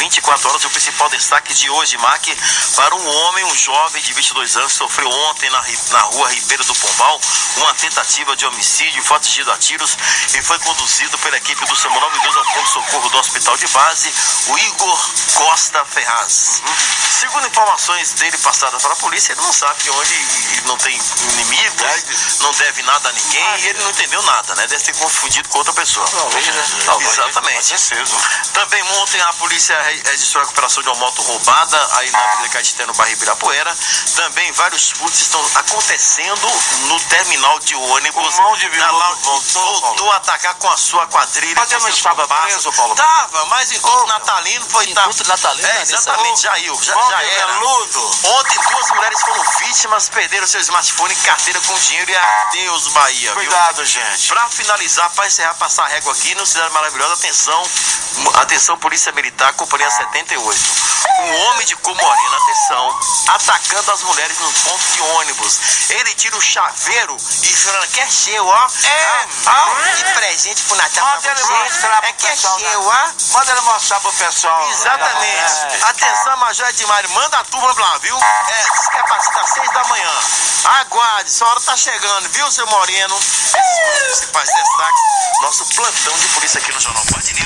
24 horas. O principal destaque de hoje, Mac, para um jovem de 22 anos, sofreu ontem na rua Ribeiro do Pombal uma tentativa de homicídio, foi atingido a tiros e foi conduzido pela equipe do SAMU 92 ao pronto-socorro do hospital de base, o Igor Costa Ferraz. Segundo informações dele passadas para a polícia, ele não sabe onde, ele não tem inimigos, não deve nada a ninguém, e ele não entendeu nada, né? Deve ter confundido com outra pessoa. Exatamente. Também ontem a polícia registrou a recuperação de uma moto roubada aí na Avenida Caetité, no bairro Ibirapuera. Também vários furtos estão acontecendo no terminal de ônibus. Voltou a atacar com a sua quadrilha. Mas ele não estava preso, Paulo? Tava, mas enquanto natalino foi... Enquanto natalino? Exatamente, já era. Ontem 2 mulheres foram vítimas, perderam seu smartphone e carteira com dinheiro e adeus, Bahia. Cuidado, gente. Pra finalizar, para encerrar, passar a régua aqui no Cidade Maravilhosa, atenção, Polícia Militar, Companhia 78. Um homem de Comorena, atenção, atacando as mulheres no ponto de ônibus. Ele tira o chaveiro e falando que é seu, ó. De presente pro Natal pra você. Que é seu, ó. Manda ele mostrar pro pessoal. Exatamente. Atenção, Major Edmário, manda a turma lá, viu? Diz que é a partir das 6 da manhã. Aguarde, sua hora tá chegando, viu, seu Moreno? Esse faz destaque, nosso plantão de polícia aqui no Jornal Band News.